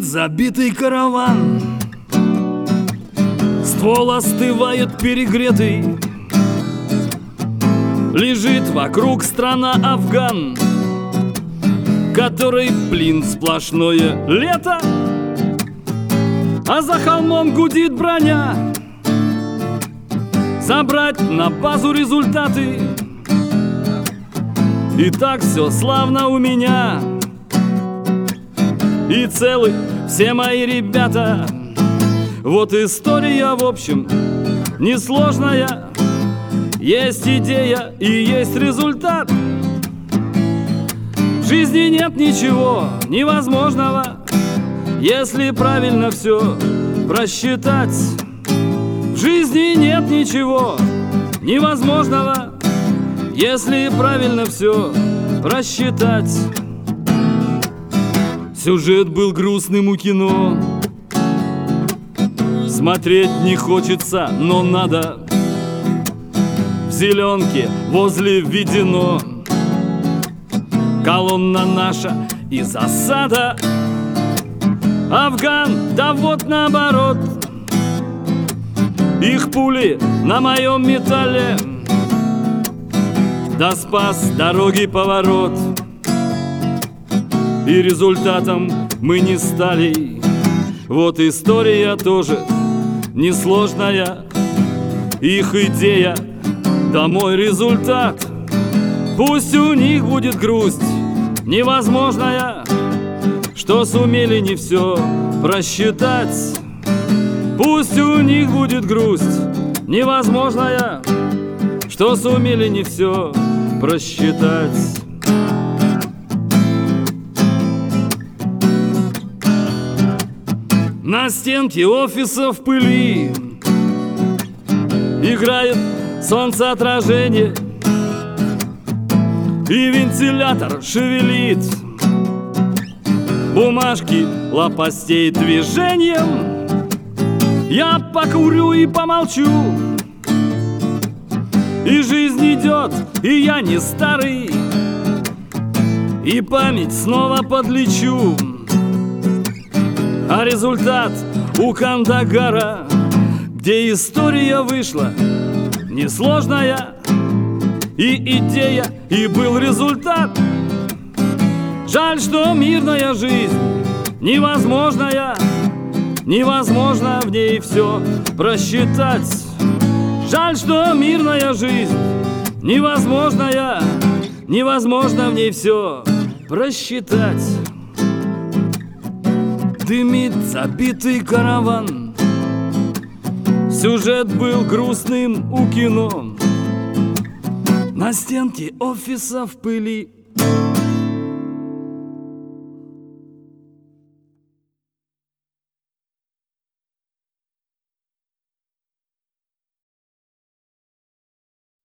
Дымит забитый караван, ствол остывает перегретый, лежит вокруг страна Афган, который, блин, сплошное лето, а за холмом гудит броня. Забрать на базу результаты, и так все славно у меня. И целы все мои ребята. Вот история, в общем, несложная. Есть идея и есть результат. В жизни нет ничего невозможного, если правильно все просчитать. В жизни нет ничего невозможного, если правильно все просчитать. Сюжет был грустным у кино, смотреть не хочется, но надо. В зеленке возле введено колонна наша и засада. Афган, да вот наоборот, их пули на моем металле, да спас дороги поворот. И результатом мы не стали. Вот история тоже несложная. Их идея, да мой результат. Пусть у них будет грусть невозможная, что сумели не все просчитать. Пусть у них будет грусть невозможная, что сумели не все просчитать. На стенке офиса в пыли играет солнцеотражение, и вентилятор шевелит бумажки лопастей движением. Я покурю и помолчу, и жизнь идет, и я не старый, и память снова подлечу. А результат у Кандагара, где история вышла несложная, и идея, и был результат. Жаль, что мирная жизнь невозможная, невозможно в ней все просчитать. Жаль, что мирная жизнь невозможная, невозможно в ней все просчитать. Дымит забитый караван, сюжет был грустным у кино. На стенке офиса в пыли